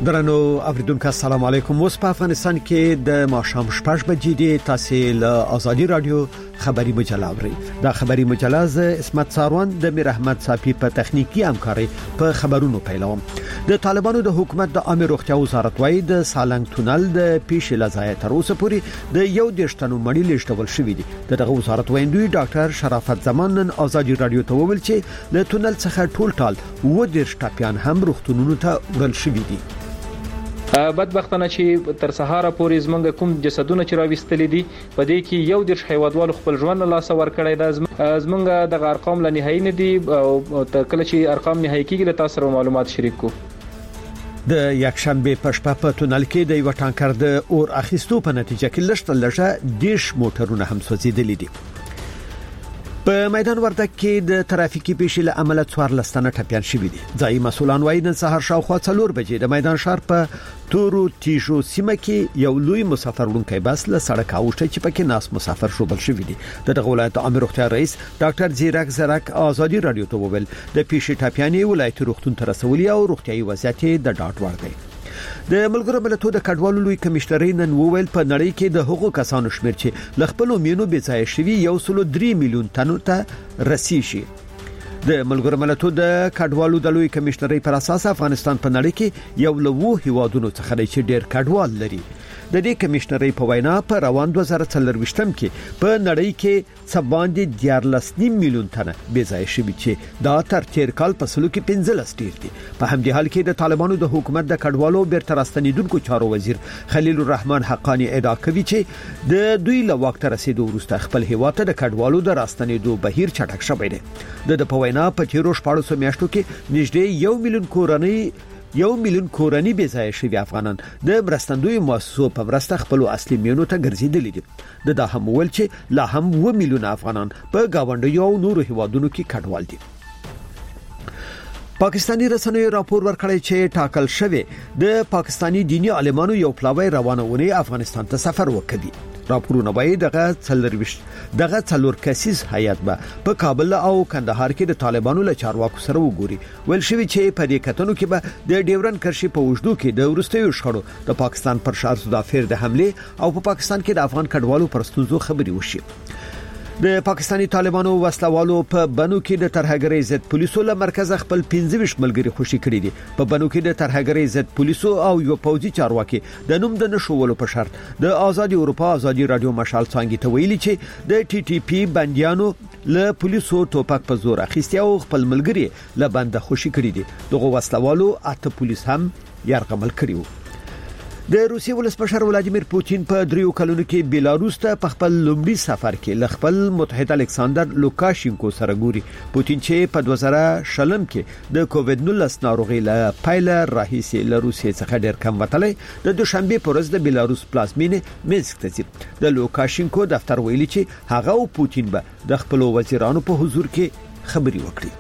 درنو اوریدونکو السلام علیکم. اوس په افغانستان کې د ماښام 6 بجې د تاسو له ازادي رادیو خبری مجله اوري. دا خبری مجله ز اسمت ساروان د میر احمد صافي په تخنیکی همکاري په خبرونو پیلوم. د طالبانو د حکومت د عامه روغتیا وزارت وايي د سالنګ تونل د پیښې لزایه تر اوسه پورې د یو دیشتنو مړی لیشتول شوې دي. دغه وزارت وایي ډاکټر شرافت زمان نن ازادي رادیو ته وویل چې له تونل څخه ټول و د شټاپیان هم روغتونونو ته ورل شوې دي. بدبختانه چې تر سهار پورې زمونږ کوم جسدونه چې راوستل دي په دې کې یو د حیواناتو خپل ژوند له لاس ورکړی دا زمونږ د ارقام لا نهایی نه دي او کله چې ارقام نهایی کیږي له تاسو معلومات شریک کو. د یکشنبه په شپه په تونل کې د یو ټانکر د اور اخیستو په نتیجه کې لږه دیش موټرونه هم سوځیدلي دي. په میدان وردګ کې د ترافیکي پیښې له امله 14 تنه ټپيان شوي دي. ځایي مسولان وایي نن سهار شاوخوا 4 بجې د میدان شهر په تورو تیشو سیمه کې یو لوی مسافر وړونکی بس له سړک اوښته چې پکې ناس مسافر شوبل شوي دي. د ولایت عامه روغتیا رئیس ډاکټر زیرک ازادي رادیو ته وویل د پیښې ټپيانې ولایت روغتون ته رسولي او روغتيایي وضعیت د ډاټ ور دی. د ملګرو ملتونو د کډوالو لوی کمشنري نن وویل په نړۍ کې د حقوقو کسانو شمیر چې لخپلو مینو بيځای شوی 1.3 میلیون تنو ته رسیږي. د ملګرو ملتونو د کډوالو د لوی کمشنري پر اساس افغانستان په نړۍ کې یو له هیوادونو څخه دی چې ډېر کډوال لري. د دې کمشنري په وینا په روان 2024 کې په نړۍ کې څباندې 14 میلیون تنه بيځای شوی چې دا تر تیر کال په سلو کې 15 ډیر دي. په همدې حال کې د طالبانو د حکومت د کډوالو بیرته راستنیدونکو چارو وزیر خلیل الرحمن حقانی ادعا کوي چې د دوی له وخت رسیدو وروسته خپل هیواد ته د کډوالو د راستنیدو بهیر چټک شوی دی. د په وینا په تیرو 14 میاشتو کې نږدې 1 میلیون کورنۍ بيځای شوی افغانان د مرستندوی مؤسسو په مرسته خپل اصلي مینو ته ګرځیدلي دي. دا هم ول چې لا هم 1 میلیون افغانان په گاونډیو او نورو هیوادونو کې کډوال دي. پاکستانی رسنیو راپور ورکړی چې ټاکل شوی د پاکستانی دینی عالمانو یو پلاوی روانونه افغانستان ته سفر وکړي. راپورونه وایي دغه څلور کسیز هیئت به په کابل او کندهار کې د طالبانو له چارواکو سره وګوري. ول شوی چې په دې کتنو کې به د ډیورن کرښې په وجودو کې د ورستیو شخړو د پاکستان پر شار سودافیر د حمله او په پاکستان کې د افغان کډوالو پر ستونزو خبري وشي. د پاکستانی طالبانو وسلوالو په بنو کې د ترهګرۍ ضد پولیسو له مرکز خپل 15 ملګری خوشي کړی دي. په بنو کې د ترهګرۍ ضد پولیسو او یو پوځي چارواکي د نوم د نشولو په شرط د آزادي اروپا آزادي رادیو مشال څنګه ته ویلي چې د ټي ټي پی بنديانو له پولیسو توپک په زور اخیستي او خپل ملګری له بنده خوشي کړی دي. دغه وسلوالو اته پولیس هم يرغمل کړیو. د روسیې ولسمشر ولادیمیر پوتین په 3 کلونو کې بیلاروس ته په خپل لومړي سفر کې ل خپل متحد الکساندر لوکاشینکو سره ګوري. پوتین چې په 2020 کې د کووډ 19 ناروغي له پایله راهیسي له روسیې څخه ډېر کم وتلی د دوشنبه پر ورځ د بیلاروس پلازمینې مینسک ته ځي. د لوکاشینکو دفتر ویلي چې هغه او پوتین به د خپل وزیرانو په حضور کې خبري وکړي.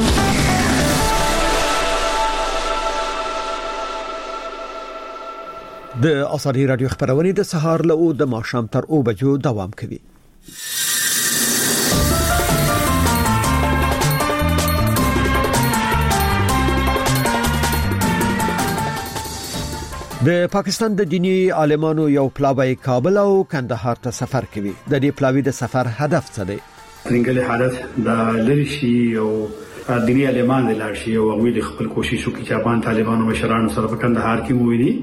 د ازادي رادیو خبرونه د سهار له د ماښام تر 2 بجو دوام کوي. د پاکستان د دینی عالمانو یو پلاوی کابل او کندهار ته سفر کوي. د دې پلاوی د سفر هدف څه دی؟ څنګه حالت د لریشي او دینی عالمان د لارشي او غوی د خپل کوشش وکړي چې افغان طالبانو مشرانو سره په کندهار کې مووي.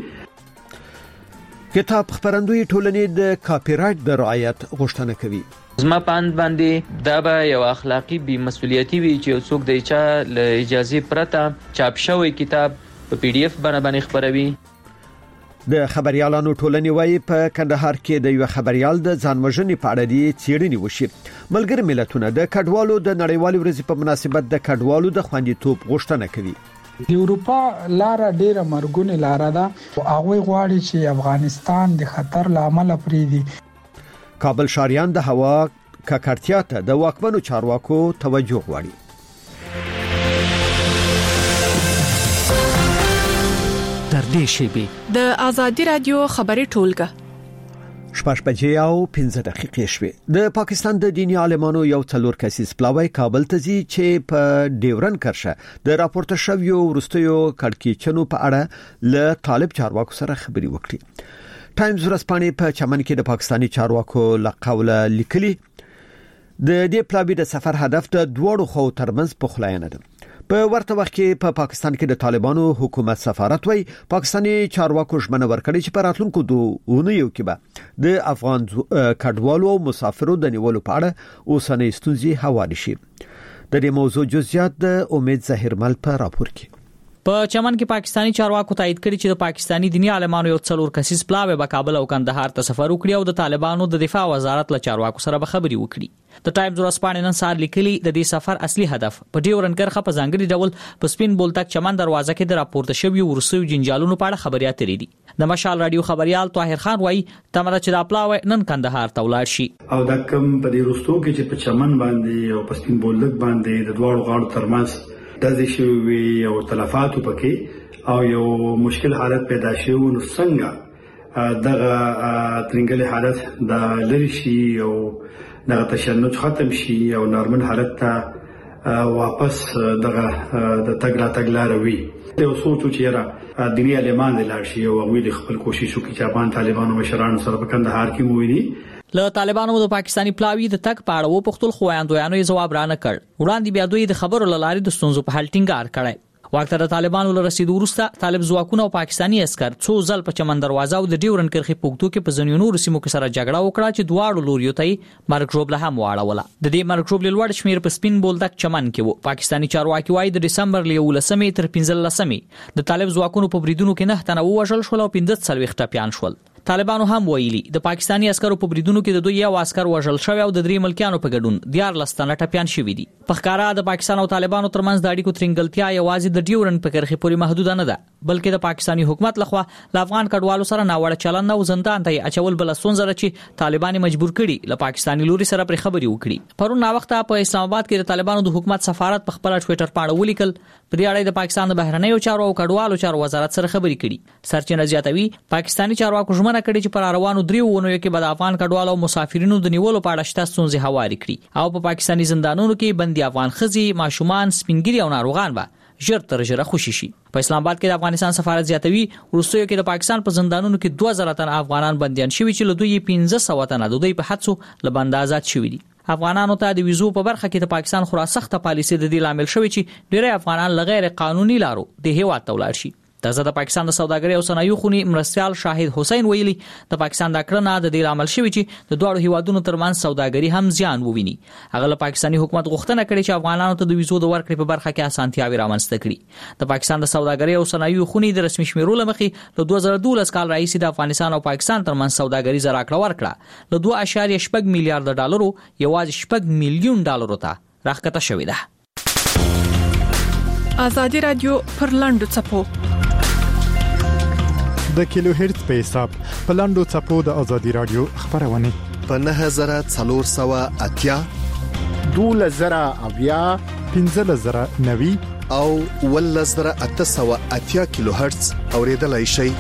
کتاب خبرندوی ټولنې د کاپی رائټ د رعایت غوښتنه کوي. زما پاند باندې دا به یو اخلاقی بی مسؤلیتی وي چې څوک د چا له اجازه پرته چاپ شوی کتاب په پی ډی اف باندې خبروي. د خبريالانو ټولنې وايي په کندهار کې د یو خبريال د ځانوژنې په اړه د څېړنې وشي. ملګری ملتونه د کډوالو د نړیوال ورځې په مناسبت د کډوالو د خوندیتوب غوښتنه کوي. د اروپا لار ډیره مرګونه لار ده او هغه غواړي چې افغانستان د خطر لامل پریدي. کابل شاریان د هوا ککړتیا ته د واکمنو چارواکو توجه غواړي. تر دې شی به د ازادي رادیو خبري ټولګه شپږ بجې او 15 دقیقې شوې. د پاکستان د دینی عالمانو یو څلور کسیز پلاوی کابل ته ځي چې په ډیورن کرښه د راپورته شویو ورستیو کړکېچنو په اړه له طالب چارواکو سره خبري وکړي. ټایمز ورځپاڼې په چمن کې د پاکستانی چارواکو لقوله لیکلي د دې پلاوی د سفر هدف د دوړو خو ترمنځ پخلاینه ده. په ورته وخت کې په پاکستان کې د طالبانو حکومت سفارت وای پاکستانی چارواکو ژمنه ورکړي چې په راتلونکو 2 اونیو کې به د افغان کډوالو او مسافرو د نیولو په اړه اوسنۍ ستونزې هواري شي. د دې موضوع جزئیات د امید ظاهرمل په راپور کې. په چمن کې پاکستانی چارواکو تایید کړی چې د پاکستانی دینی عالمانو یو څلور کسیز پلاوی به کابل او کندهار ته سفر وکړي او د طالبانو د دفاع وزارت له چارواکو سره به خبري وکړي. د ټایمز ورځپاڼې نن سهار لیکلي د دې سفر اصلي هدف په ډیورن کرښه په ځانګړي ډول په سپین بولدک چمن دروازه کې د راپورته شویو ورسوي جنجالونو په اړه خبري اترې دي. د مشال رادیو خبريال طاهر خان وایي تمره چې د پلاوی نن کندهار ته ولاړ شي او د کم په دې ورستو کې چې په چمن باندې او په سپین بولدک باندې د دوړو غاړو ترمنځ د دې شوی او تلفاتو پکې او یو مشکل حالت پیدا شوی نو څنګه دغه ترنګل حالت د لری شي او دغه تشنج ختم شي او نارمل حالت ته واپس دغه د تګ لاروي یو سوچ چې را دیني عالمان لاړ شي او ویل خپل کوشش وکړي چې افغان طالبانو مشرانو سره په کندهار کې موویني. له طالبانو د پاکستانی پلاوی د تک پاړه و پختل خواندویانو یې جواب را نه کړ. وړاندې بیا دوی د خبرو لارې د ستونزو په حل ټینګار کړي. وخت د طالبانو له رسیدو وروسته طالب ځواکونه او پاکستانی عسكر څو ځل په چمن دروازه او د ډیورن کرښې پوکټو کې په ځینو سیمو کې سره جګړه وکړه چې دواړو لوريو ته مرګ ژوبله هم واړوله. د دې مرګ ژوبله لوړ شمیر په سپین بولدک چمن کې وو. پاکستانی چارواکي وايي د دسمبر له 11 تر 15 د طالب ځواکونو په بریدونو کې 9 تنه وژل شول او 15 ټپيان شول. طالبانو هم ویلي د پاکستانی عسکرو په بریدونو کې د دوی یو عسكر وژل شوی او د درې ملکیانو په ګډون 14 تنه ټپيان شوي دي. په ښکارا د پاکستان او طالبانو ترمنځ د اړیکو ترنګلتیا یوازې د ډیورن په کرښې پورې محدود نه ده بلکې د پاکستانی حکومت لخوا ل افغان کډوالو سره ناوړه چلند او زندان ته اچول بل سونزره چې طالبان مجبور کړي ل پاکستانی لوري سره پر خبري وکړي. پرون نا وخت په اسلام آباد کې د طالبانو د حکومت سفارت په خپل ټوئیټر باندې ولیکل پر اړه د پاکستان د بهرنیو چارو او کډوالو چارو وزارت سره خبري کړي. سرچینه زیاتوي پاکستانی چارواکو ژمنه کړې چې پر روانو 3 ونو کې به د افغان کډوالو او مسافرینو د نیولو په اړه شته ستونزې هواري کړي او په پاکستانی زندانونو کې بندي افغان خزي ماشومان سپینګری او ناروغان به ژر تر ژره خوشي شي. په اسلام آباد کې د افغانستان سفارت زیاتوي وروستیو کې د پاکستان په زندانونو کې 2000 تن افغانان بنديان شوي چې له دوی 1500 تن د دوی په حدسو له بند آزاد شوي دي. افغانانو ته د ویزو په برخه کې د پاکستان خورا سخته پالیسي د دې لامل شوی چې ډېری افغانان لغیر قانوني لارو د هیواد ته ولاړ شي. تازه د پاکستان د سوداګرۍ او صنایعو خونی مرستيال شاهد حسین ویلي د پاکستان د کړنه د دې عمل شوی چې د دوه هیوادونو ترمنځ سوداګري هم زیان وویني. هغه له پاکستانی حکومت غوښتنه کړې چې افغانانو ته د ویزو د ورکړې په برخه کې اسانتیاوي رامنځته کړي. د پاکستان د سوداګرۍ او صنایعو خونی د رسمي شمیرو لمخې له 2012 کال راهیسې د افغانستان او پاکستان ترمنځ سوداګري زراکړه ورکړه له 2.8 میلیارډ ډالرو یوازې 6 میلیون ډالرو ته راښکته شوې ده. ازادي رادیو پر لاندو چپو د کیلو هرتز په حساب په لاندو چپو د ازادي رادیو خبرونه په 9480 2000 1590 او 1880 کیلو هرتز اوریدلای شئ.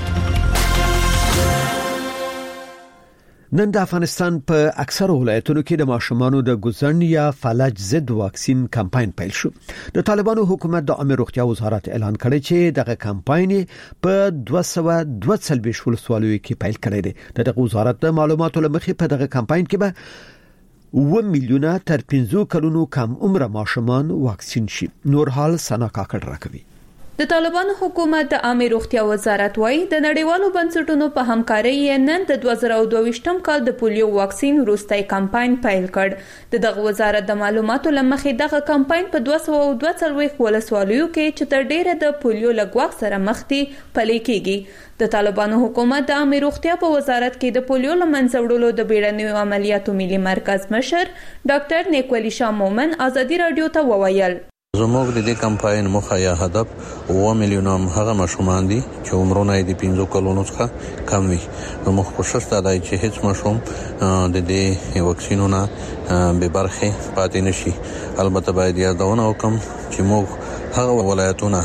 نن د افغانستان په اکثر ولایتونو کې د ماشومانو د ګوزن یا فلج ضد واکسین کمپاین پیل شو. د طالبانو حکومت د عامه روغتیا وزارت اعلان کړی چې دغه کمپاین په 242 ولسوالیو کې پیل کړی دی. دغه وزارت د معلوماتو لمخې په دغه کمپاین کې به 1 میلیونه تر 15 کلونو کم عمر ماشومان واکسین شي. نور حال سنا کاکړ راکوي. د طالبانو حکومت د عامه روغتیا وزارت وايي د نړیوالو بنسټونو په همکارۍ نن د 2022م کال د پولیو واکسین وروستي کمپاین پیل کړ. دغه وزارت د معلوماتو لمخې دغه کمپاین په 242 ولسوالیو کې چې تر ډیره د پولیو لګواک سره مخ دي پلي کیږي. د طالبانو حکومت د عامه روغتیا په وزارت کې د پولیو لمنځه وړلو د بیړنیو عملیاتو ملي مرکز مشر ډاکټر نیکولی شاه مومن ازادي رادیو ته وویل زموږ د دې کمپاین مخه یا هدف 1 میلیون هغه ماشومان دي چې عمرونه یې د 15 کلونو څخه کم وي. موږ کوشش کوو چې هیڅ ماشوم د دې واکسینونو به برخه پاتې نشي. البته باید یادونه وکم چې موږ هغه ولایتونه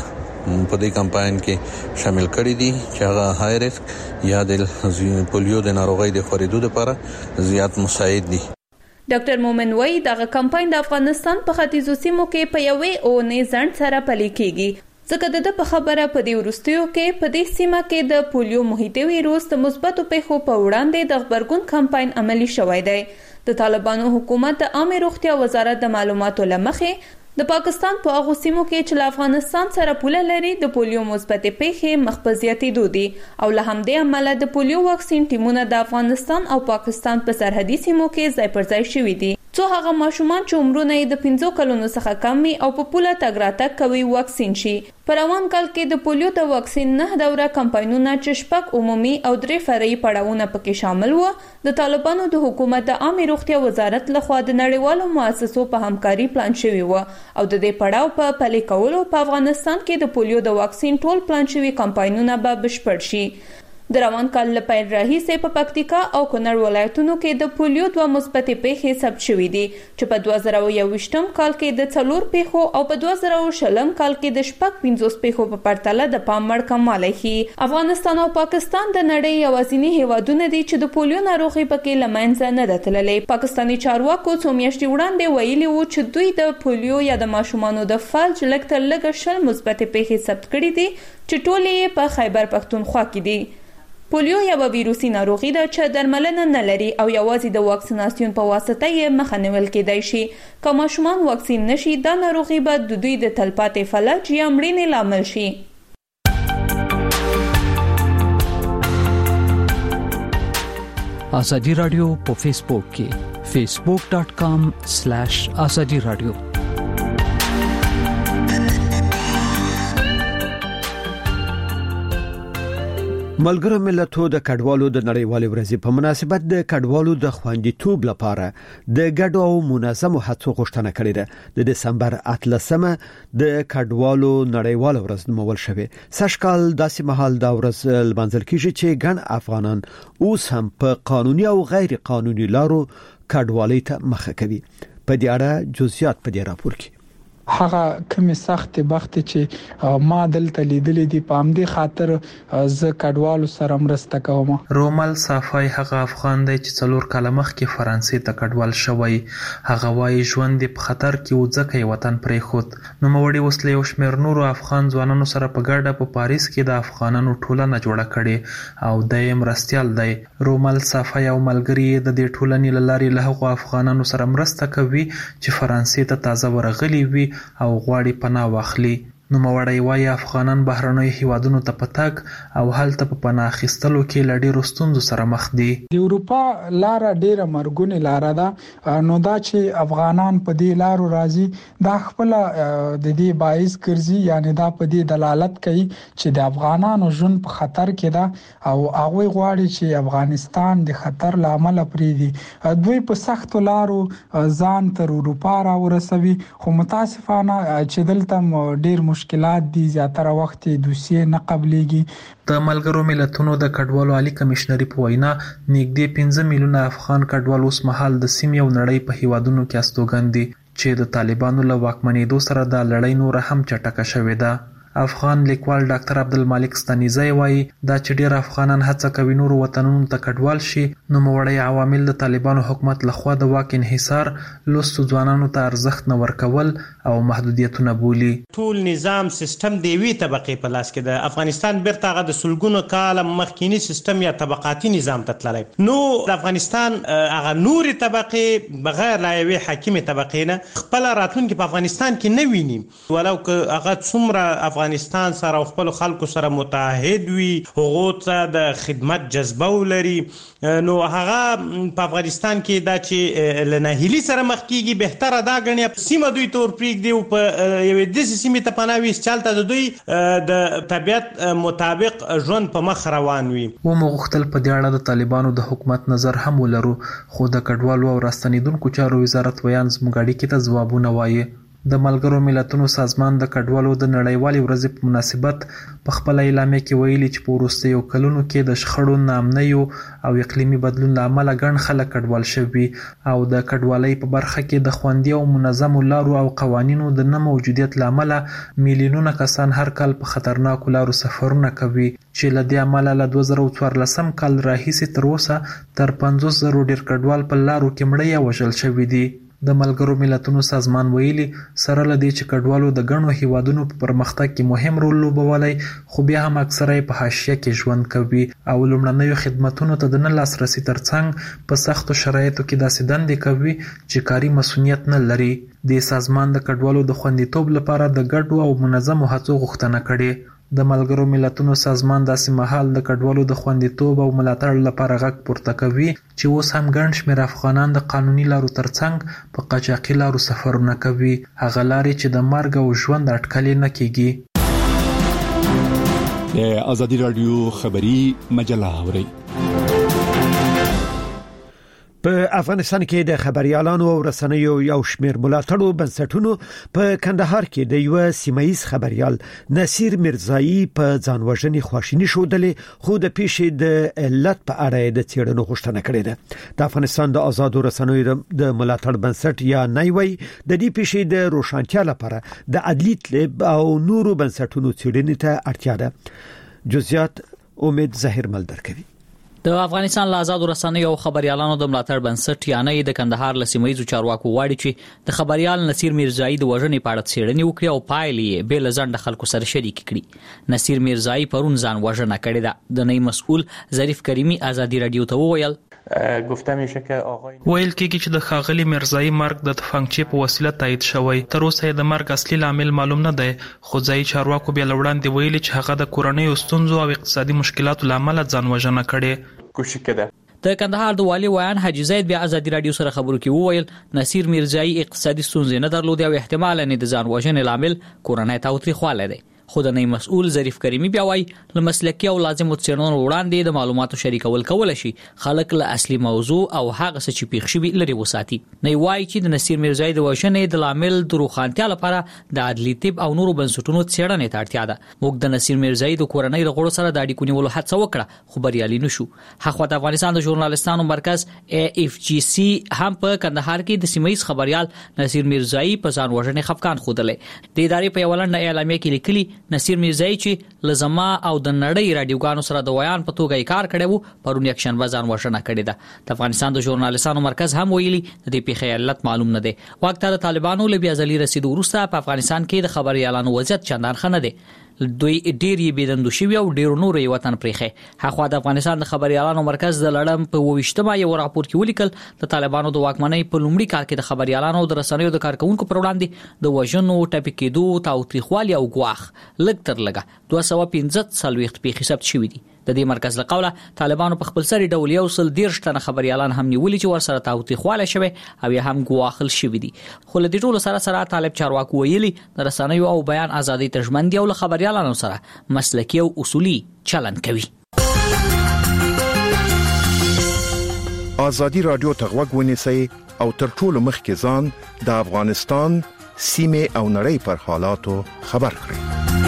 په دې کمپاین کې شامل کړي دي چې هغه های ریسک یا د پولیو د ناروغۍ د خورېدو لپاره زیات مساعد دي. ډاکټر مومن وای دغه کمپاین د افغانستان په ختیځو سیمو کې په یوې اونۍ ځنډ سره پلي کیږي ځکه د په خبره په دې وروستیو کې په دې سیمه کې د پولیو محیطي ویروس د مثبتو پیښو په وړاندې د خبرګون کمپاین عملی شوی دی. د طالبانو حکومت د عامه روغتیا وزارت د معلوماتو لمخې د پاکستان په هغو سیمو کې چې له افغانستان سره پوله لري د پولیو مثبتې پیښې مخ په زیاتېدو دي او له همدې امله د پولیو واکسین ټیمونه د افغانستان او پاکستان په سرحدي سیمو کې ځای پر ځای شوي دي څو هغه ماشومان چې عمرونه یې د 15 کلونو څخه کم وي او په پوله تګ راتګ کوي واکسین شي. په روان کال کې د پولیو د واکسین 9 دوره کمپاینونه چې شپږ عمومي او 3 فرعي پړاوونه پکې شامل وو د طالبانو د حکومت د عامه روغتیا وزارت لخوا د نړیوالو مؤسسو په همکاري پلان شوی و او د دې پړاو په پلي کولو په افغانستان کې د پولیو د واکسین ټول پلان شوی کمپاینونه به بشپړ شي. د روان کال له پیل راهیسې په پکتیکا او کونړ ولایتونو کې د پولیو 2 مثبتې پیښې ثبت شوې دي چې په 2021 کال کې د 4 پیښو او په 2020 کال کې د 50 پیښو په پرتله د پام وړ کموالی ښیي. افغانستان او پاکستان د نړۍ یوازینی هیوادونه دي چې د پولیو ناروغي پکې له منځه نه ده تللې. پاکستاني چارواکو څو میاشتې وړاندې ویلي وو چې دوی د پولیو یا د ماشومانو د فلج لږ تر لږه 10 مثبتې پیښې ثبت کړې دي چې ټولې یې په خیبر پختونخوا کې دي. پولیو یو ویروسي ناروغي ده چې درملنه نه لري او یوازې د واکسیناسیون په واسطه یې مخه نیول کېدای شي. که ماشومان واکسین نشي دا ناروغي به د دوی د تلپاتې فلج یا مړینې لامل شي. ازادي رادیو په فیسبوک کې facebook.com/azadi radio ملګرو ملتونو د کډوالو د نړیوالې ورځې په مناسبت د کډوالو د خوندیتوب لپاره د ګډو او منظمو هڅو غوښتنه کړې ده. د دسمبر 18مه د کډوالو نړیواله ورځ نومول شوې. سږکال داسې مهال دا ورځ لمانځل کیږي چې ګڼ افغانان اوس هم په قانوني او غیر قانوني لارو کډوالۍ ته مخه کوي. په دې اړه جزئیات په دې راپور کې هغه کومه سخت بخت چې ما دلته لیدلې دي په همدې خاطر ز کډوالو سره مرسته کوم. رومل صافای هغه افغان دی چې 4 کال مخکې فرانسې ته کډوال شوی. هغه وايي ژوند په خطر کې و ځکه وطن پرې خود. نو موړي وسلې او شمیر نورو افغان ځوانانو سره په ګډه په پاریس کې د افغانانو ټولنه جوړه کړي او د مرستيال دی. رومل صافای او ملګری د دې ټولنې لارې له هغو افغانانو سره مرسته کوي چې فرانسې ته تازه ورغلي وي او غواړي پناه واخلي. نو موړی وايي افغانان بهرنۍ هیوادونو ته پتاک او هلته په پناه اخیستلو کې لړۍ رستونزو سره مخ دي. د اروپا لار ډیره مرګونی لار ده. نو دا چې افغانان په دې لارو راځي دا خپل د دې باعث ګرځي یعنی دا په دې دلالت کوي چې د افغانانو ژوند په خطر کې ده او هغه غواړي چې افغانستان د خطر لامل پریدي. دوی په سخت لارو ځان تر اروپا را ورسوي خو متاسفانه چې دلته ډیر مشکلات دي. زیاتره وخت دوسیې نه قبليږي. د ملګرو ملتونو د کډوالو عالی کمشنري په وینا نږدې 15 میلیونه افغان کډوال اوس مهال د سیمې او نړۍ په هیوادونو کې استوګن دي چې د طالبانو له واکمنېدو سره د لړۍ نور هم چټکه شوې ده. افغان لیکوال ډاکټر عبدالمالک ستانیزی وایي دا چې ډیر افغانان هڅه کوي نور وطنونو ته کډوال شي نو موړی عوامل د طالبانو حکومت لخوا د واک انحصار لوستو ځوانانو ته ارزښت نه ورکول او محدودیتونه بولي. ټول نظام سیستم دی وی طبقه په لاس کې د افغانستان بیرته غو د سلګونو کال مخکینی سیستم یا طبقاتي نظام ته تللی. نو د افغانستان هغه نوري طبقه بغیر لا یوې حاکمه طبقه نه خپل راتلونکي په افغانستان کې نه ویني ولو که هغه څومره افغانستان سره خپل خلکو سره متحد وي هغه ته د خدمت جذبه ولري. نو هغه په افغانستان کې دا چې لناهلی سره مخ کیږي بهتره دا غني سیمه دوی تور پریک دی په یوې د سیمه ته پناوي چالت د دوی د طبيعت مطابق ژوند په مخ روان وي. و مغختل په دې اړه د طالبانو د حکومت نظر هم ولرو خو د کډوالو او راستنیدونکو چارو وزارت ویان زموږ اړیکې ته ځوابونه وایي. د ملګرو ملتونو سازمان د کډوالو د نړیوالې ورځې په مناسبت په خپل اعلامیه کې ویلي چې په وروستیو کلونو کې د شخړو، ناامنیو او اقلیمي بدلون له امله ګڼ خلک کډوال شوي او د کډوالۍ په برخه کې د خوندي او منظمو لارو او قوانینو د نه موجودیت له امله میلیونونه کسان هر کال په خطرناکو لارو سفرونه کوي چې له دې امله له 2014 کال راهیسې تر اوسه تر 50,000 ډیر کډوال په لارو کې مړه یا وژل شوي دي. د ملګرو ملتونو سازمان ویلي سره لدی چې کډوالو د غنو هیوادونو په پرمختګ کې مهم رول لوبولای، خو بیا هم اکثره په حاشیه کې ژوند کوي او لومړنیو خدماتونو ته د نه لاسرسي ترڅنګ په سختو شرایطو کې داسې دندې کوي چې کاري مسؤلیت نه لري. د سازمان د کډوالو د خوندیتوب لپاره د ګډو او منظمو هڅو غوښتنه کړې. د ملګرو ملتونو سازمان داسې مهال د کډوالو د خوندیتوب او ملاتړ لپاره غږ پورته کوي چې اوس هم ګڼ شمېر افغانان د قانوني لارو ترڅنګ په قاچاقي لارو سفرونه کوي، هغه لارې چې د مرګ او ژوند اټکل نه کیږي. د ازادي رادیو خبری مجله اوري. په افغانستان کې د خبريالانو او رسنیو یو شمېر ملاتړو بنسټونو په کندهار کې د یو سیمایي خبريال نصیر میرزایی په ځانوژنې خواشینی شودلې، خو د پیښې د علت په اړه د څېړنو غوښتنه کړې ده. د افغانستان د آزادو رسنیو د ملاتړ بنسټ یا نایوي د دې پیښې د روښانتیا لپاره د عدلي طلب او نورو بنسټونو څېړنې ته اړتیا ده. جزئیات امید ظاهر ملدر کوي. د افغانستان له آزادو رسنیو او خبريالانو د ملاتړ بنسټ یا نه د کندهار له سیمایي چارواکو غواړي چې د خبريال نصیر میرزایی د وژنې په اړه څېړنې وکړي او پایلې به لزند خلکو سره شریک کړي. نصیر میرزایی پرون ځان وژنه کړې ده. د نئی مسؤل ظریف کریمی ازادي رادیو ته وویل گفته میشه که آقای ویل کېږي چې د خاغلی میرزایی مرګ د تفنګچې په وسیله تایید شوی. تر اوسه د مرګ اصلي عامل معلوم نه دی، خو ځای چارواکو بیا لوړاندې ویلي چې هغه د کورنۍ ستونزو او اقتصادي مشکلاتو لامل ځان وژنه کړې. کوشش کړه. د کندهار د والي ویان حاجی زید بیا ازادي رادیو سره خبرو کې وویل نصیر میرزایی اقتصادي ستونزې نه درلودې او احتمال نه د ځان وژنې لامل کورنۍ تاوتریخواله دی. خو د نئی مسؤل ظریف کریمی بیا وایي له مسلکي او لازم څېړنو وړاندې د معلوماتو شریکول کول شي خلک له اصلي موضوع او هغه څه چې پیښ شوی لري وساتي. نئی وایي چې د نصیر میرزایی د وژنې د لامل د روښانتیا لپاره د عدلي طب او نورو بنسټونو څېړنې ته اړتیا ده. موږ د نصیر میرزایی د کورنۍ له غړو سره د اړیکو نیولو هڅه وکړه خو بریالي نشو. هغه د افغانستان د ژورنالستانو مرکز AFGC هم په کندهار کې د سیمایي خبريال نصیر میرزایی په ځان وژنې خفقان خودلې. د ادارې په یولند اعلامیه کې لیکلي نصیر میرزایی چې لزما او د نړۍ رادیوګانو سره د ویان په توګه یې کار کړی وو پرون یک شنبه ځان وژنه کړې ده. د افغانستان د ژورنالستانو مرکز هم ویلي د دې پیښې علت معلوم نه دی. وخت د طالبانو له بیا ځلې رسیدو وروسته په افغانستان کې د خبريالانو وضعیت چندان ښه نه دی. دوی ډېر یې بيدندو شوی او ډېر نور یې وطن پرېخه. هغه د افغانستان د خبريالانو مرکز د لړم په 28مه یو راپور کې ولیکل د طالبانو د واکمنۍ په لومړي کال کې د خبريالانو او د رسنیو د کارکونکو پر وړاندې د وژنو، ټپي کېدو، تاوتریخوالي او ګواښ لږ تر لږه 215 پیښې ثبت شوې دي. د دې مرکز له قوله طالبانو په خپل سری ډول یو سل 13 تنه خبريالان هم نیولي چې ورسره تاوتریخواله شوی او یا هم ګواخل شوی دي. خو له دې ټولو سره طالب چارواکو ویلي د رسنیو او بیان ازادي ته ژمن دي او له خبريالانو سره مسلکي او اصولي چلند کوي. ازادي رادیو ته غوږ ونیسئ او تر ټولو مخکې ځان د افغانستان سیمه او نړۍ پر حالاتو خبر کړئ.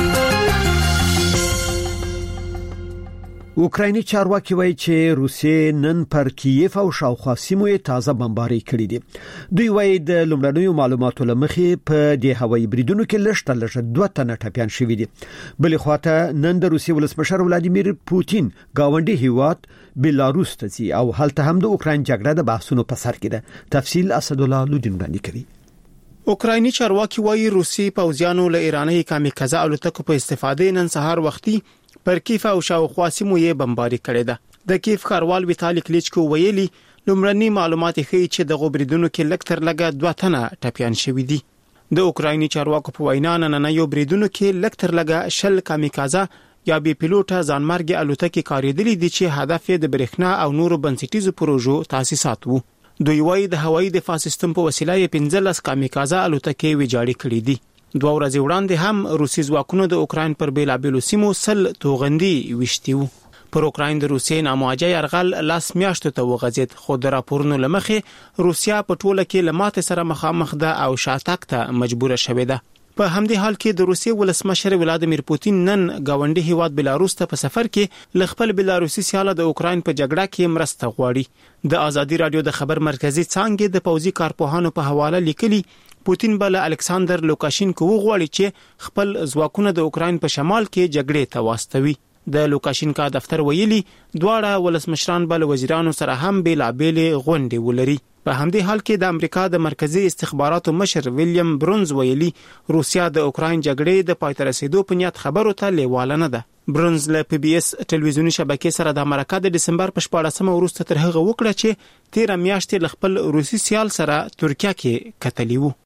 اوکرایني چارواکي وایي چې روسیې نن پر کیف او شاوخوا سیمو تازه بمباري کړې دي. دوی وایي د لومړنیو معلوماتو لمخې په دې هوایي بریدونو کې لږ 2 تنه ټپيان شوي دي. بلې خواته نن د روسیې ولسمشر ولادیمیر پوتین گاونډي هیواد بلاروس ته ځي او هلته هم د اوکراین جګړه د بحثونو په سر کې ده. تفصیل اسد الله لودین وړاندې کوي. اوکرایني چارواکي وایي روسي پوځیانو له ایراني کامیکازه الوتکو په استفاده نن سهار وختي پر کیف او شاوخوا سیمو یې بمباري کړې ده. د کیف ښاروال ویتالي کلیچکو ویلي لومړني معلومات ښیي چې د غوبریدونو کې لږ تر لږه 2 تنه ټپيان شوي دي. د اوکرایني چارواکو په وینا نن یو بریدونو کې لږ تر لږه 10 کامیکازه یا بي پیلوټه ځانمرګي الوتکې کاریدلې دي چې هدف یې د برېښنا او نورو بنسټیزو پروژو تاسیسات وو. دوی وایي د هوایي دفاع سیستم په وسیله 15 کامیکازه الوتکې ویجاړې کړې دي. 2 ورځې وړاندې هم روسي ځواکونو د اوکراین پر بیلابېلو سیمو سل توغندي وشتي وو. پر اوکراین د روسیې نامواجه يرغل لاس میاشتو ته وغځید، خو د راپورونو لمخې روسیا په ټوله کې لمات سره مخامخ ده او شاتګ ته مجبوره شوې ده. په همدې حال کې د روسیې ولسمشر ولادیمیر پوتین نن گاونډي هیواد بلاروس ته په سفر کې لخپل بلاروسي سیاله د اوکراین په جګړه کې مرسته غواړي. د ازادي رادیو د خبر مرکزی څانګې د پوځي کارپوهانو په حواله لیکلي پوتین بل الکساندر لوکاشینکو غواړي چې خپل ځواکونه د اوکراین په شمال کې جګړې ته واستوي. د لوکاشینکا دفتر ویلي دواړه ولسمشران بل وزیرانو سره هم بیلابېل غونډې ولري. په همدې حال کې د امریکا د مرکزی استخباراتو مشر ویلیام برونز ویلي روسیا د اوکراین جګړې د پای ته رسیدو په نیت خبرو ته لیواله نه ده. برونز له پی بي اس ټلویزیونی شبکې سره د امریکا د دسمبر په 14مه وروسته تر هغه وکړه چې 13 میاشتې له خپل روسي سیال سره ترکیه کې کتلی وو.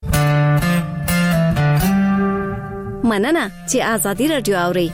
مننه چې ازادي رادیو اوري.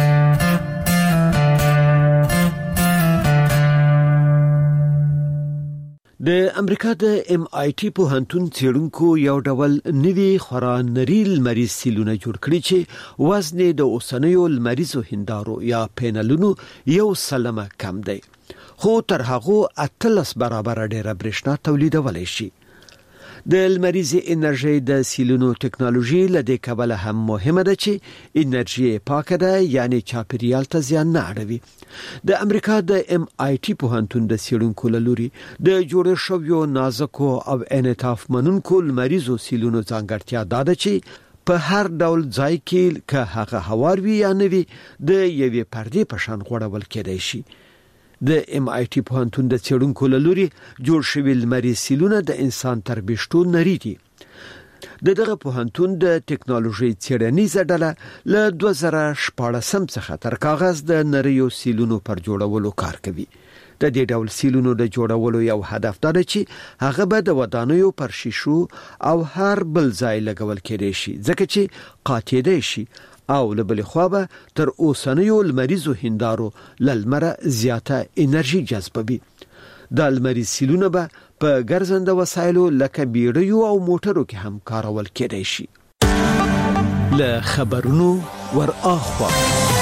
د امریکا د MIT پوهنتون څېړونکو یو ډول نوي خورا نری لمریز سیلونه جوړ کړي چې وزن د اوسنیو لمریزو هندارو یا پینلونو 1 کم دی، خو تر هغه 18 برابر ډېر برېښنا تولیدولای شي. د لمریزي انرژي د سیلونو ټکنالوژي لدې کبله هم مهمه ده چې انرژي پاکه ده، یعنی چاپیریال ته زیان نه اړوي. د امریکا د MIT پوهنتون د څېړونکو لوري د جوړ شویو نازکو او انعطاف منونکو لمریزو سیلونو ځانګړتیا ده چې په هر ډول ځای کې که هغه هوار وي یا نه وي د یوې پردې په شان غوړول کېدای شي. د MIT پوهنتون د څېړونکو لوري جوړ شوی لمریز سیلونه د انسان تر بشتو نری دي. دغه پوهنتون د ټکنالوژي څېړنیزه ډله له 2014 څخه تر کاغذ د نریو سیلونو پر جوړولو کار کوي. د دې ډول سیلونو د جوړولو یو هدف دا دی چې هغه به د ودانیو پر شیشو او هر بل ځای لګول کېدای شي، ځکه چې قاطېدای شي او له بل خوا به تر اوسنیو لمریزو هندارو للمره زیاته انرژي جذبوي. د لمریز سیلونه به په ګرځنده وسایلو لکه بیړیو او موټرو کې هم کارول کېدای شي. له خبرونو ور اخوا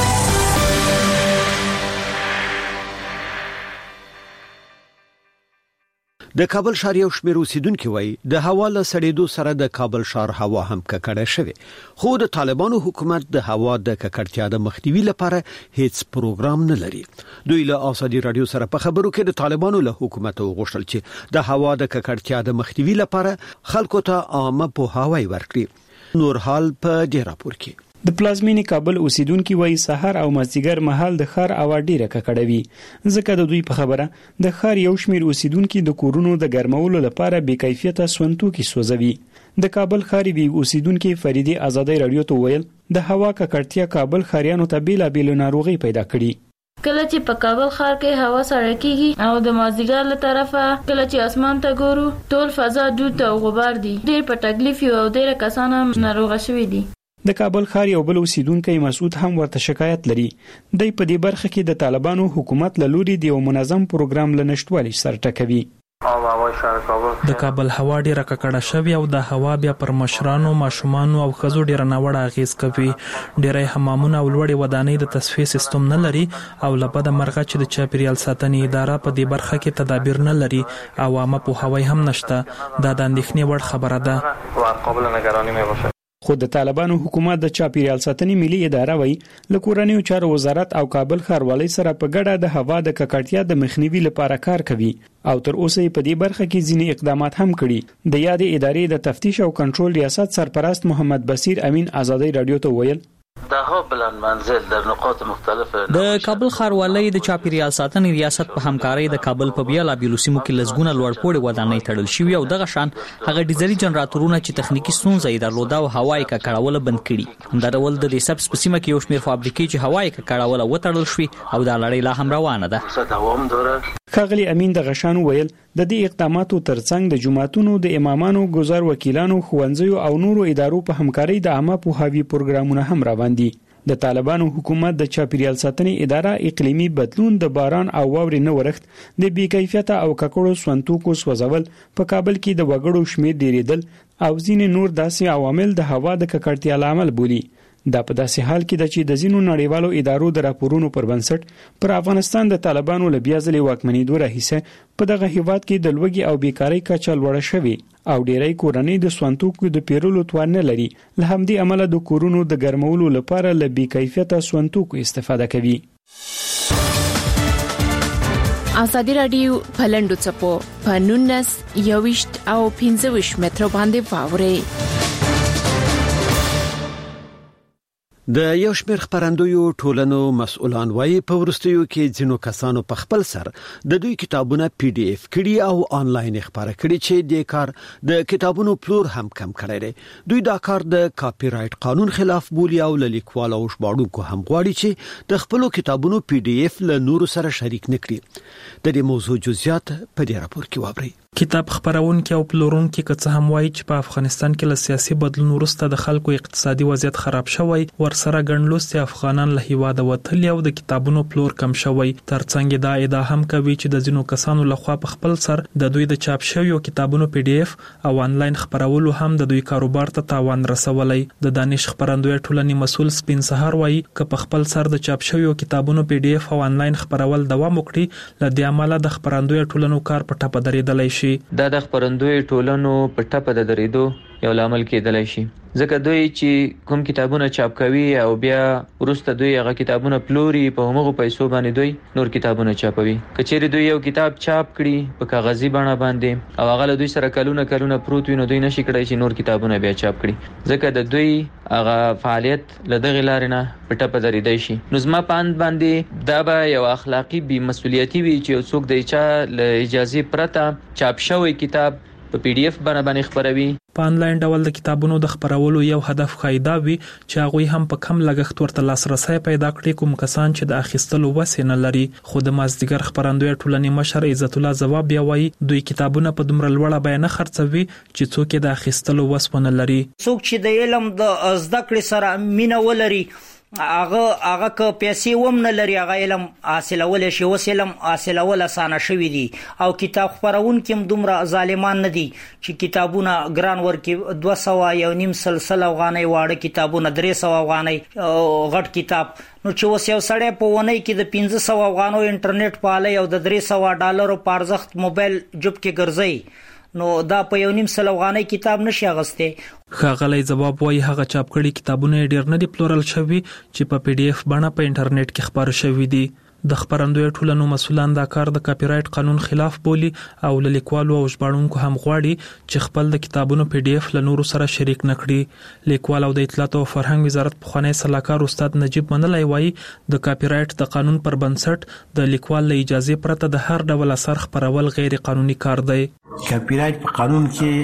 د کابل ښار یو شمېر اوسیدونکو وایي د هوا له سړېدو سره د کابل ښار هوا هم ککړه شوه، خو د طالبانو حکومت د هوا د ککړتیا د مخنیوي لپاره هیڅ پروګرام نه لري. دوی له ازادي رادیو سره په خبرو کې د طالبانو له حکومت وغوښتل چې د هوا د ککړتیا د مخنیوي لپاره خلکو ته عامه پوهاوی ورکړي. نور حال په دې راپور کې د پلازمینې کابل اوسیدونکو وایي سحر او مازدیګر مهال د ښار هوا ډیره ککړوي، ځکه د دوی په خبره د ښار یو شمېر اوسیدونکو د کورونو د ګرمولو لپاره بې کیفیته سونتوکي سوځوي. د کابل ښار وی اوسیدونکو فریدي ازادي رادیو ته ویل د هوا ککړتیا کابل ښاریانو ته بیلابېل ناروغي پیدا کړي. کله چې په کابل ښار کې هوا سړه کیږي او د مازدیګر له طرفه کله چې اسمان ته ګورو ټول فضا دود او غبار دي، ډېر په تکلیف او ډېر کسان ناروغه شوي دي. د کابل ښار یو بل اوسیدونکو مسعود هم ورته شکایت لري. د په دې برخه کې د طالبانو حکومت له لوري د یو منظم پروګرام لنشټوالي سره ټکوي. د کابل هوا ډیره ککړه شوې او د هوا بیا پر مشرانو، ماشومانو او ښځو ډیره ناوړه اغیز کوي. ډیری حمامونه او لوړې ودانۍ د تصفیې سیستم نه لري او لپاره مرغه چې د چاپیریال ساتنې اداره په دې برخه کې تدابیر نه لري او عامه پوهاوی هم نشته. دا د اندېښنې وړ خبره ده. خو د طالبانو حکومت د چاپیریال ساتنې ملي اداره وایي له کورنیو چارو وزارت او کابل ښاروالۍ سره په ګډه د هوا د ککړتیا د مخنیوي لپاره کار کوي او تر اوسه په دې برخه کې ځینې اقدامات هم کړي. د یادې ادارې د تفتیش او کنټرول ریاست سرپرست محمد بصیر امین ازادي رادیو ته ویل دهها بلند منزل در نقاط مختلف د کابل ښاروالۍ د چاپیریال ساتنې ریاست په همکارۍ د کابل په بیلابېلو سیمو کې لزګونه لوړپوړې ودانۍ تړل شوي او دغه شان هغه ډیزلي جنراتورونه چې تخنیکی ستونزې یې درلوده او هوا یې ککړول بند کړي. همدا ډول د دې سب سیمه کې یو شمېر فابریکې چې هوا یې ککړول وتړل شوي او دا لړۍ لا هم روانه ده. ښاغلي امین د غشان ویل د دې اقداماتو ترڅنګ د جماعتونو د امامانو، ګذر وکیلانو، ښوونځیو او نورو ادارو په همکارۍ د عامه پوهاوي پروګرامونه هم روان دي. د طالبانو حکومت د چاپیریال ساتنې اداره اقلیمي بدلون، د باران او واورې نه ورښت، د بې کیفیته او ککړو سونتوکو سوځول، په کابل کې د وګړو شمېر ډیریدل او ځینې نور داسې عوامل د هوا د ککړتیا لامل بولي. دا په داسې حال کې د چې د ځینو نړیوالو ادارو د راپورونو پر بنسټ پر افغانستان د طالبانو له بیا ځلې واکمنېدو راهیسه په دغه هیواد کې د لوږې او بیکارۍ کچه لوړه شوې او ډېری کورنۍ د سونتوکو د پیرلو توان نه لري. له همدې امله د کورونو د ګرمولو لپاره له بې کیفیته سونتوکو استفاده کوي. ازادي رادیو په لنډو څپو په 19 21 او 25 متر باندې واوري. د یو شمېر خبرندویو ټولنو مسؤلان وایي په وروستیو کې ځینو کسانو په خپل سر د دوی کتابونه PDF کړي او آنلاین خبره کړي چې د کار د کتابونو پلور هم کم کړی دی. دوی دا کار د کاپی رایټ قانون خلاف بولي او لیکوال او ژباړونکو هم غواړي چې د خپل کتابونو PDF له نورو سره شریک نکړي. د دې موضوع جزئیات په دې راپور کې واورئ. کتاب خبرونکي او پلورونکي که څه هم وایي چې په افغانستان کې له سیاسي بدلون وروسته د خلکو اقتصادي وضعیت خراب شوی، ورسره ګڼلوستي افغانان له هیواده وتلي او د کتابونو پلور کم شوی. ترڅنګ دا ادعا هم کوي چې د ځینو کسانو لخوا په خپل سر د دوی د چاپ شویو کتابونو PDF او آنلاین خبرولو هم د دوی کاروبار ته تاوان رسولی. د دانش خبرندوی ټولنې مسؤل سپین سهار وایي که په خپل سر د چاپ شویو کتابونو PDF او آنلاین خبرول دوام وکړي، له دې امله د خبرندوی ټولنو کار په ټپه درېدلی شي. دا د خبرندوی ټولنو په ټپه د درېدو یو لامل کېدلی شي، ځکه دوی چې کوم کتابونه چاپ کوي او بیا وروسته دوی هغه کتابونه پلوري، په همغو پیسو باندې دوی نور کتابونه چاپوي. که چیرې دوی یو کتاب چاپ کړي په کاغذي بڼه باندې او هغه له دوی سره کلونه پروت وي، نو دوی نشي کړی چې نور کتابونه بیا چاپ کړي، ځکه د دوی هغه فعالیت له دغې لارې نه په ټپه درېدی شي. نو زما په اند باندې دا به یو اخلاقي بې مسؤلیتي وي چې یو څوک د چا له اجازې پرته چاپ شوی کتاب په PDF باندې خبروي. په آنلاین ډول د کتابونو د خبرولو یو هدف خایدا وي چې هغه هم په کم لګښت ورته لاسرسي پیدا کړي کوم کسان چې د اخیستلو وسه نه لري. خو د مازدیګر خبرندوی ټولنې مشر عزت الله جواب بیا وایي دوی کتابونه په دومره لوړه بیه نه خرڅوي چې څوک د اخیستلو وسه نه لري. څوک چې د علم د زده کړې سره مینه ولري هغه که پیسې وم نه لري هغه علم حاصلول شي. اوس علم حاصلول اسانه شوی دی او کتاب خبرونکي هم دومره ظالمان نه دي چې کتابونه ګران ورکي 200 یو نیم سلسله افغانۍ واړه کتابونه 300 افغانۍ غټ کتاب، نو چې اوس یو سړی په ونی کې د 1500 افغانو انټرنیټ پاله او د $300 په ارزښت موبایل جوب کې ګرځي، نو دا په یو نیم سل افغانۍ کتاب نشي اغسته. ښاغلی جواب وایي هغه چاپ کړي کتابونه ډیر نه دي پلورل شوي چې په PDF باندې په انټرنیټ کې خبر شوي دي. د خبرندوی ټولنو مسؤلان دا کار د کاپی رایټ قانون خلاف بولي او لیکوالو او ژباړونکو هم غواړي چې خپل د کتابونو PDF له نورو سره شریک نکړي. لیکوال او د اطلاعات او فرهنګ وزارت پخوانی سلاکار استاد نجیب منلای وایي د کاپی رایټ د قانون پر بنسټ د لیکوال له اجازه پرته د هر ډول اثر خبرول غیر قانوني کار دی. کاپی رایټ په قانون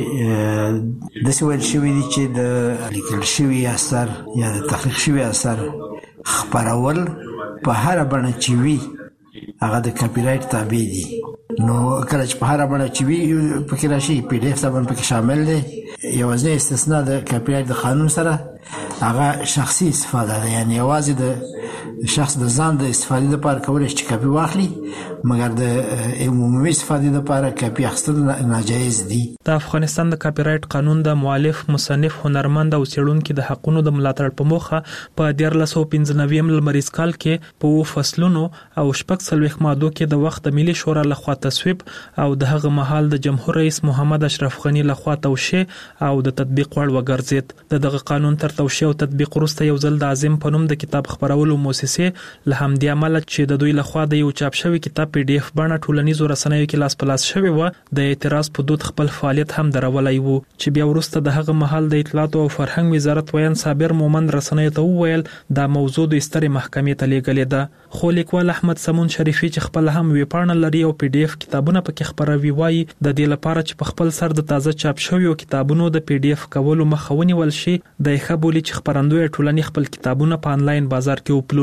کې د څه ویل شوی دی چې د لیکل شوی اثر یا د تخلیق شوی اثر خبرول په هر بڼه چې وي هغه د کاپی رایټ تابع دي. نو کله چې په هر بڼه چې وي پکې راشي PDF ته باندې پکې شامل دي. یوازې استثناء د کاپی رایټ د قانون سره هغه شخصي استفاده ده، یعنی یوازې د شخص د ځان د استفادې لپاره کولای شي کاپی واخلي، مګر د عمومي استفادې لپاره کاپی اخیستل ناجایز دي. د افغانستان د کاپی رایټ قانون د مؤلف، مصنف، هنرمند او څېړونکو د حقوقو د ملاتړ په موخه په 1995 لمریز کال کې په فصلونو او شپږ څلوېښت مادو کې د وخت د ملي شورا لخوا تصویب او د هغه مهال د جمهور رئیس محمد اشرف غنی لخوا توشیح او د تطبیق وړ وګرځید. دغه قانون تر توشیح او تطبیق وروسته یو ځل د اعظم په نوم د کتاب خبرولو مؤسسې له همدې امله چې د دوی لخوا د یو چاپ شوی کتاب PDF باندې ټولنیزو رسنیو کې لاس په لاس شوی و د اعتراض په دود خپل فعالیت هم درولای وو چې بیا وروسته د هغه مهال د اطلاعات او فرهنګ وزارت ویان صابر مومند رسنیو ته وویل دا موضوع د سترې محکمې ته لیږلې ده. خو لیکوال احمد سمون شریفي چې خپل هم ویپاڼه لري او PDF کتابونه پکې خبروي وایي د دې لپاره چې په خپل سر د تازه چاپ شویو کتابونو د PDF کولو مخه ونیول شي د ښه بولی چې خبرندوی ټولنې خپل کتابونه په آنلاین بازار کې وپلوري.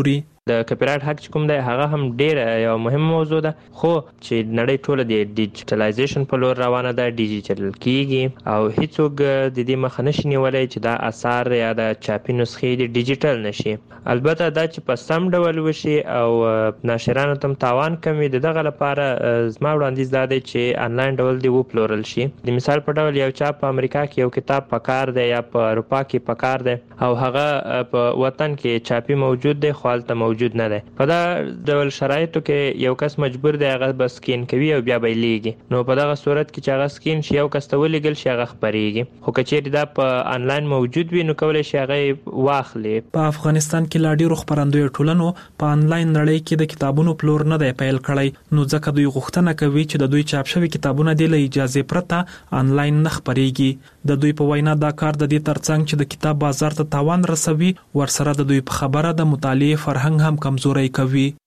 د کاپی رایټ حق کوم دی هغه هم ډیره یو مهم موضوع ده خو چې نړۍ ټوله د ډیجیټلایزیشن په لور روانه ده ډیجیټل کیږي او هیڅوک د دې مخه نشي نیولای چې دا آثار یا د چاپي نسخې د ډیجیټل نشي البته دا چې په سم ډول وشي او ناشرانو تم تاوان کمی دغه لپاره زما وړاندیز دا دی چې انلاین ډول دی وپلورل شي د مثال په ډول یو چاپ په امریکا کې یو کتاب پکار دی یا په اروپا کې پکار دی او هغه په وطن کې چاپي موجود دی خو هلته موجود نه دی په دا ډول شرایطو کې یو کس مجبور دی هغه بس سکین کوي او بیا بیلیږي نو په دغه صورت کې چې هغه سکین شي یو کس ته ولېږل شي هغه خپرېږي خو کچېرې دا په انلاین موجود وي نو کولی شي هغه واخلي په افغانستان کې لا ډېرو خپرندویو ټولنو په انلاین نړۍ کې د کتابونو پلور نه دی پیل کړی نو ځکه دوی غوښتنه کوي چې د دوی چاپ شوي کتابونه د اجازه پرته انلاین نه خپرېږي د دوی په وینا دا کار د دې ترڅنګ چې د کتاب بازار ته تاوان رسوي ورسره د دوی په خبره د مطالعې فرهنګ هم کمزوري کوي